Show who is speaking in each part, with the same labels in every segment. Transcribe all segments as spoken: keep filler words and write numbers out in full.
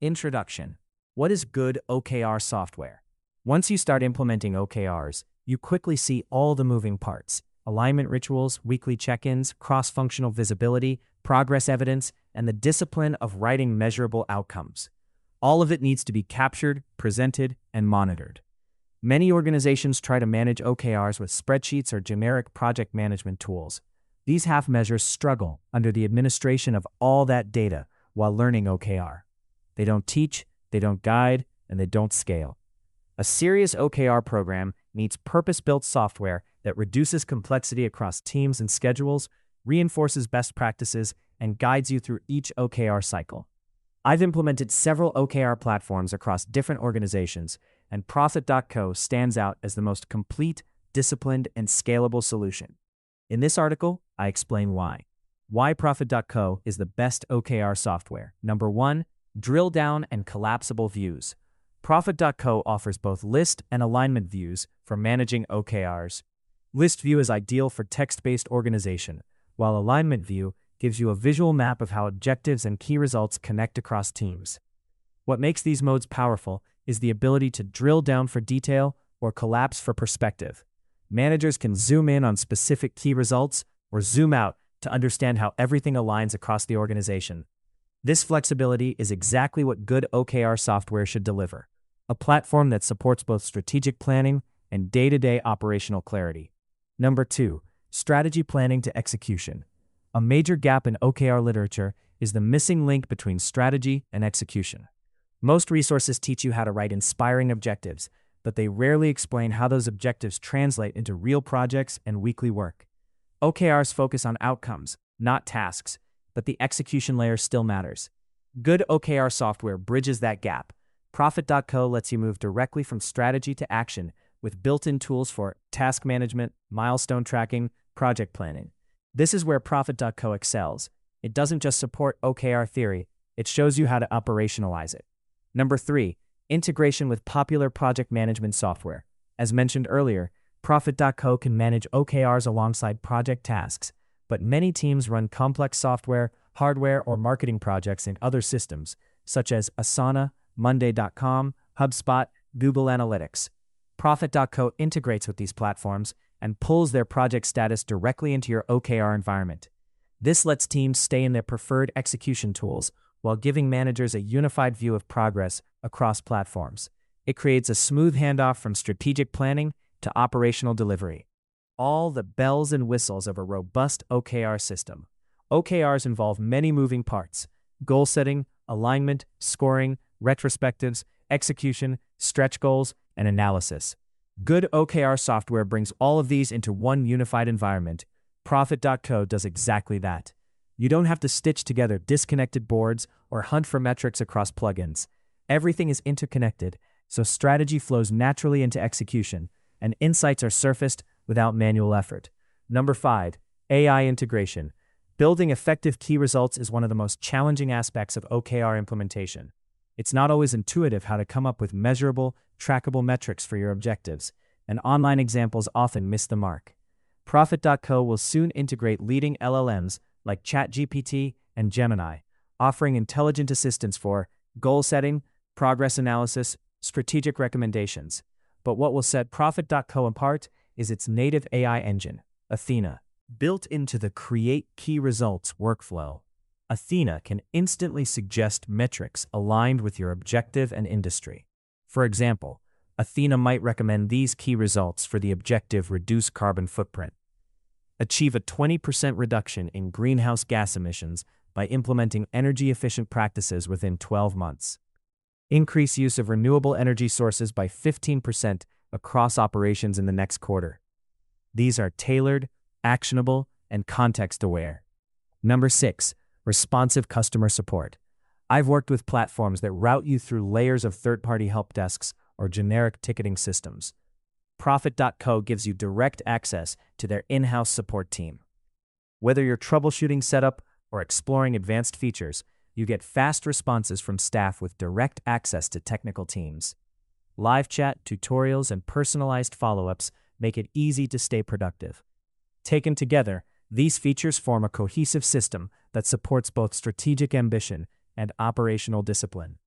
Speaker 1: Introduction. What is good O K R software? Once you start implementing O K Rs, you quickly see all the moving parts: alignment rituals, weekly check-ins, cross-functional visibility, progress evidence, and the discipline of writing measurable outcomes. All of it needs to be captured, presented, and monitored. Many organizations try to manage O K Rs with spreadsheets or generic project management tools. These half measures struggle under the administration of all that data while learning O K R. They don't teach, they don't guide, and they don't scale. A serious O K R program needs purpose-built software that reduces complexity across teams and schedules, reinforces best practices, and guides you through each O K R cycle. I've implemented several O K R platforms across different organizations, and Profit dot co stands out as the most complete, disciplined, and scalable solution. In this article, I explain why. Why Profit dot co is the best O K R software. Number one, drill down and collapsible views. Profit dot co offers both list and alignment views for managing O K Rs. List view is ideal for text-based organization, while alignment view gives you a visual map of how objectives and key results connect across teams. What makes these modes powerful is the ability to drill down for detail or collapse for perspective. Managers can zoom in on specific key results or zoom out to understand how everything aligns across the organization. This flexibility is exactly what good O K R software should deliver: a platform that supports both strategic planning and day-to-day operational clarity. Number two, strategy planning to execution. A major gap in O K R literature is the missing link between strategy and execution. Most resources teach you how to write inspiring objectives, but they rarely explain how those objectives translate into real projects and weekly work. O K Rs focus on outcomes, not tasks, but the execution layer still matters. Good O K R software bridges that gap. Profit dot co lets you move directly from strategy to action with built-in tools for task management, milestone tracking, project planning. This is where Profit dot co excels. It doesn't just support O K R theory, it shows you how to operationalize it. Number three, integration with popular project management software. As mentioned earlier, Profit dot co can manage O K Rs alongside project tasks, but many teams run complex software, hardware, or marketing projects in other systems, such as Asana, Monday dot com, HubSpot, Google Analytics. Profit dot co integrates with these platforms and pulls their project status directly into your O K R environment. This lets teams stay in their preferred execution tools while giving managers a unified view of progress across platforms. It creates a smooth handoff from strategic planning to operational delivery. All the bells and whistles of a robust O K R system. O K Rs involve many moving parts: goal setting, alignment, scoring, retrospectives, execution, stretch goals, and analysis. Good O K R software brings all of these into one unified environment. Profit dot co does exactly that. You don't have to stitch together disconnected boards or hunt for metrics across plugins. Everything is interconnected, so strategy flows naturally into execution, and insights are surfaced without manual effort. Number five, A I integration. Building effective key results is one of the most challenging aspects of O K R implementation. It's not always intuitive how to come up with measurable, trackable metrics for your objectives, and online examples often miss the mark. Profit dot co will soon integrate leading L L Ms like ChatGPT and Gemini, offering intelligent assistance for goal setting, progress analysis, strategic recommendations. But what will set Profit dot co apart is its native A I engine, Athena. Built into the Create Key Results workflow, Athena can instantly suggest metrics aligned with your objective and industry. For example, Athena might recommend these key results for the objective Reduce Carbon Footprint. Achieve a twenty percent reduction in greenhouse gas emissions by implementing energy-efficient practices within twelve months. Increase use of renewable energy sources by fifteen percent across operations in the next quarter. These are tailored, actionable, and context-aware. Number six, responsive customer support. I've worked with platforms that route you through layers of third-party help desks or generic ticketing systems. Profit dot co gives you direct access to their in-house support team. Whether you're troubleshooting setup or exploring advanced features, you get fast responses from staff with direct access to technical teams. Live chat, tutorials, and personalized follow-ups make it easy to stay productive. Taken together, these features form a cohesive system that supports both strategic ambition and operational discipline.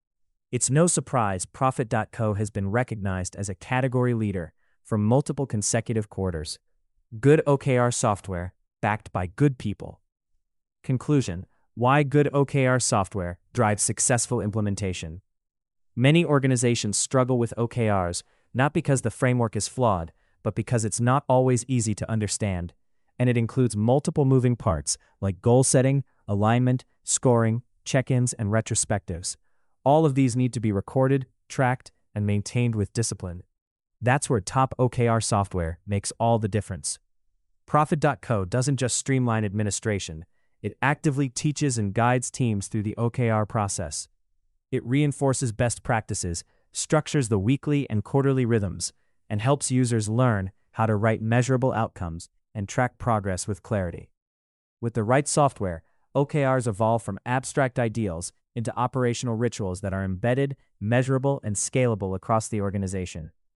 Speaker 1: It's no surprise Profit dot co has been recognized as a category leader for multiple consecutive quarters. Good O K R software, backed by good people. Conclusion: why good O K R software drives successful implementation. Many organizations struggle with O K Rs not because the framework is flawed, but because it's not always easy to understand, and it includes multiple moving parts like goal setting, alignment, scoring, check-ins, and retrospectives. All of these need to be recorded, tracked, and maintained with discipline. That's where top O K R software makes all the difference. Profit dot co doesn't just streamline administration, it actively teaches and guides teams through the O K R process. It reinforces best practices, structures the weekly and quarterly rhythms, and helps users learn how to write measurable outcomes and track progress with clarity. With the right software, O K Rs evolve from abstract ideals into operational rituals that are embedded, measurable, and scalable across the organization.